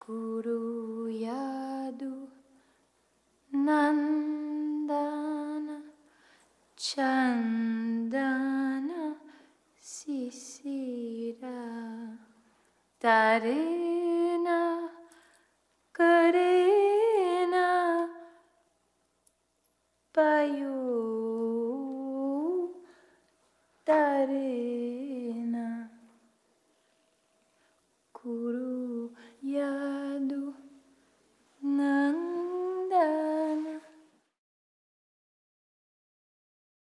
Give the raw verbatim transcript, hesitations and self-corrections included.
Guru Yadu Nandana Chandana Sisira Tarena Karena Payu Tarena Guru